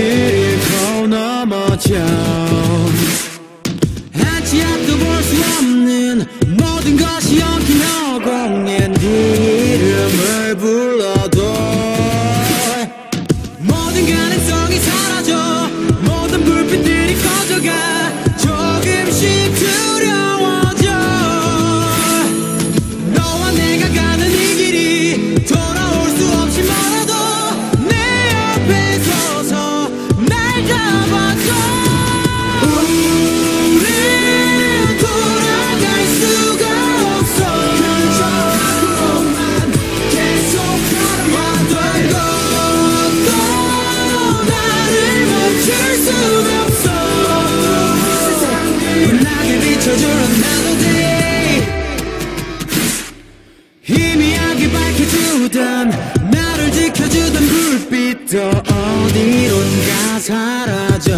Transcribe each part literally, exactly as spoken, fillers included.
잃고 넘어져 한치 앞도 볼 수 없는 모든 것이 엉킨 허공에 네 이름을 불러도 모든 가능성이 사라져 모든 불빛들이 꺼져가 조금씩 두려워져 너와 내가 가는 이 길이 돌아올 수 없이 멀어도 내 옆에 서서 날 잡아줘 우린 돌아갈 수가 없어 그저 앞으로만 계속 가면 것도 나를 멈출 순 없어 빛나게 비춰주려 나도 돼 희미하게 밝혀주던 나를 지켜주던 불빛도 어디론가 사라져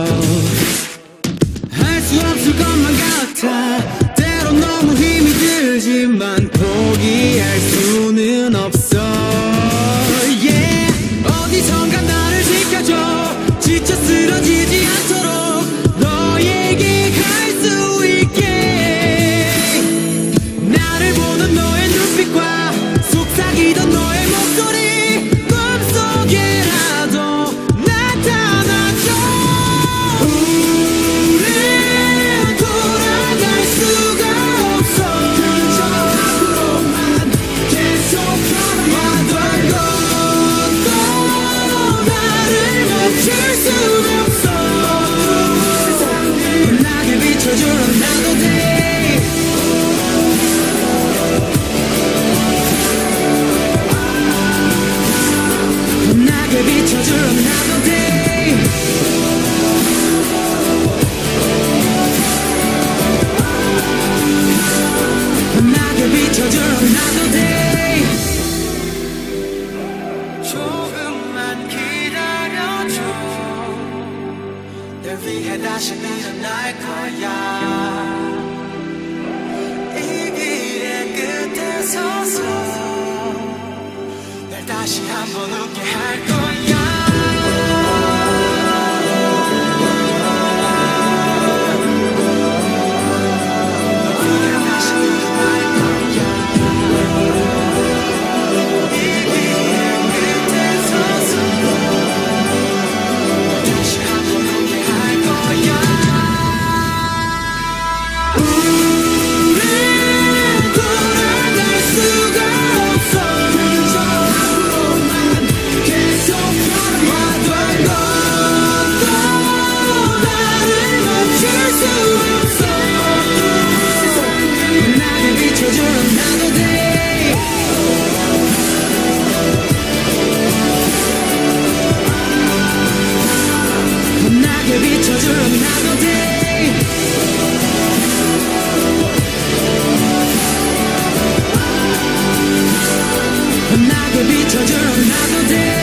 할 수 없을 것만 같아 때론 너무 힘이 들지만 포기할 수는 없어 yeah. 어디선가 나를 지켜줘 지쳐 쓰러지지 않도록 너에게 갈 수 있게 나를 보는 너의 눈빛과 속삭이던 너의 목소리 꿈속에라도 나타나줘 우린 돌아갈 수가 없어 그저 앞으로만 계속 가면 것도 나를 멈출 순 없어 빛나게 비춰주려 나도 돼 빛나게 비춰주려 나도 돼 빛나게 비춰주려 나도 돼 조금만 기다려줘 널 위해 다시 일어날 거야 이 길의 끝에 서서 날 다시 한번 웃게 할 거야 비춰주려 나도 돼 빛나게 비춰주려 나도 돼